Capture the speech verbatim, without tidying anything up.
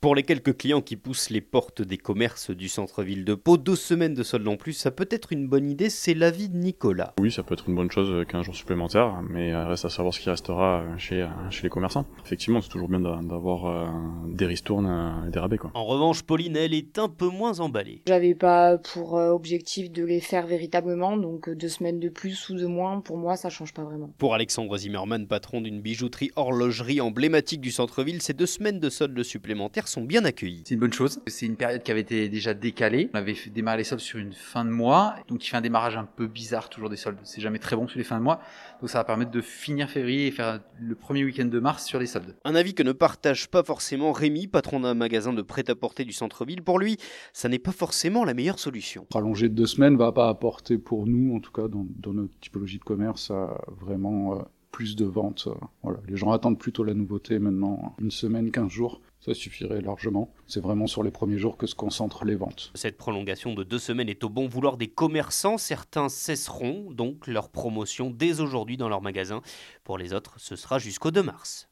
Pour les quelques clients qui poussent les portes des commerces du centre-ville de Pau, deux semaines de solde en plus, ça peut être une bonne idée, c'est l'avis de Nicolas. Oui, ça peut être une bonne chose qu'un jour supplémentaire, mais reste à savoir ce qui restera chez, chez les commerçants. Effectivement, c'est toujours bien d'avoir euh, des ristournes et des rabais, quoi. En revanche, Pauline, elle est un peu moins emballée. J'avais pas pour euh, objectif de les faire véritablement, donc deux semaines de plus ou de moins, pour moi, ça change pas vraiment. Pour Alexandre Zimmermann, patron d'une bijouterie horlogerie emblématique du centre-ville, ces deux semaines de soldes supplémentaires sont bien accueillies. C'est une bonne chose. C'est une période qui avait été déjà décalée. On avait fait démarrer les soldes sur une fin de mois, donc il fait un démarrage un peu bizarre toujours des soldes. C'est jamais très bon sur les fins de mois, donc ça va permettre de finir février et faire le premier week-end de mars sur les soldes. Un avis que ne partage pas forcément Rémi, patron d'un magasin de prêt-à-porter du centre-ville. Pour lui, ça n'est pas forcément la meilleure solution. Rallonger de deux semaines va pas apporter pour nous, en tout cas dans, dans notre typologie de commerce, à vraiment euh, plus de ventes. Euh, voilà. Les gens attendent plutôt la nouveauté maintenant, une semaine, quinze jours. Ça suffirait largement. C'est vraiment sur les premiers jours que se concentrent les ventes. Cette prolongation de deux semaines est au bon vouloir des commerçants. Certains cesseront donc leur promotion dès aujourd'hui dans leur magasin. Pour les autres, ce sera jusqu'au deux mars.